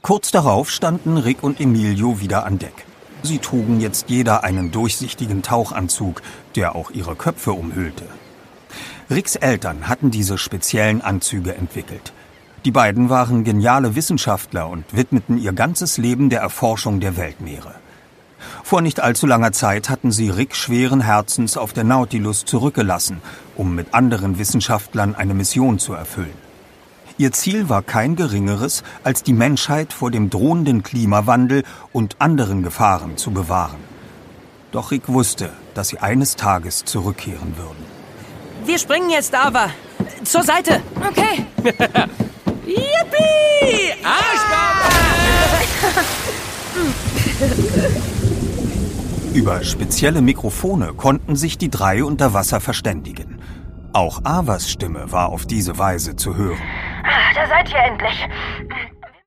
Kurz darauf standen Rick und Emilio wieder an Deck. Sie trugen jetzt jeder einen durchsichtigen Tauchanzug, der auch ihre Köpfe umhüllte. Ricks Eltern hatten diese speziellen Anzüge entwickelt. Die beiden waren geniale Wissenschaftler und widmeten ihr ganzes Leben der Erforschung der Weltmeere. Vor nicht allzu langer Zeit hatten sie Rick schweren Herzens auf der Nautilus zurückgelassen, um mit anderen Wissenschaftlern eine Mission zu erfüllen. Ihr Ziel war kein geringeres, als die Menschheit vor dem drohenden Klimawandel und anderen Gefahren zu bewahren. Doch Rick wusste, dass sie eines Tages zurückkehren würden. Wir springen jetzt, Ava. Zur Seite. Okay. Yippie! Arschbombe! Über spezielle Mikrofone konnten sich die drei unter Wasser verständigen. Auch Avas Stimme war auf diese Weise zu hören. Da seid ihr endlich.